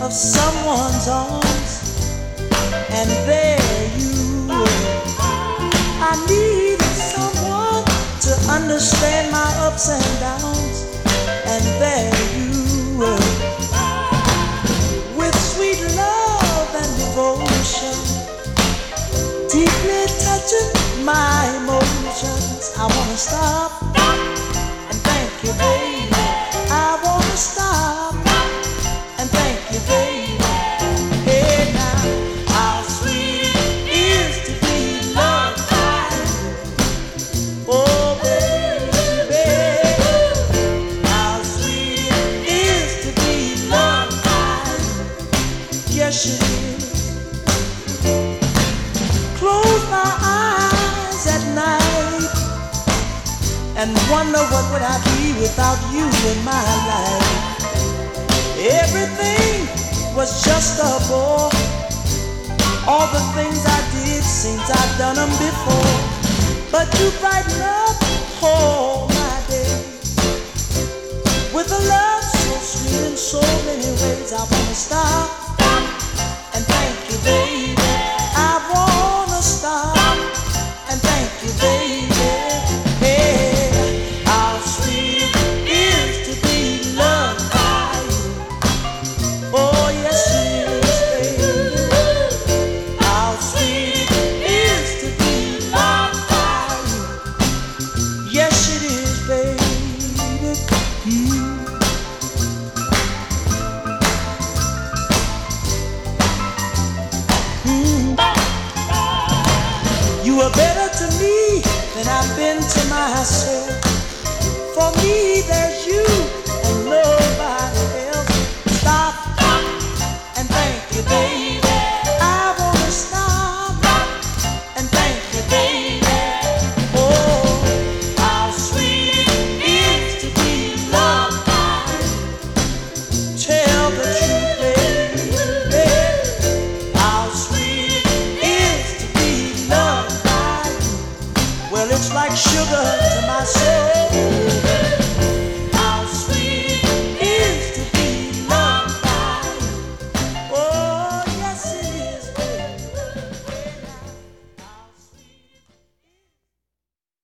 of someone's arms, and there you were. I needed someone to understand my ups and downs, and there you were. With sweet love and devotion, deeply touching my emotions. I wanna stop and thank you, baby. I wanna stop and thank you, baby. Hey now, how sweet it is to be loved by you. Oh baby, how sweet it is to be loved by you. Yes it is. Close my eyes at night and wonder what would I be without you in my life. Everything was just a bore. All the things I did seems I've done them before. But you brighten up all my day with a love so sweet in so many ways. I wanna stop and thank you, baby. I wanna stop and thank you, baby. Hey, how sweet it is to be loved by you. Oh yes it is, baby. How sweet it is to be loved by you. Yes it is, baby. You are better to me than I've been to myself. For me, there's you and nobody else. Stop and thank you, baby. I wanna stop and thank you, baby. Oh, how sweet it is to be loved by you. Tell the truth, baby. How sweet it is to be loved. Well, it's like sugar to my soul.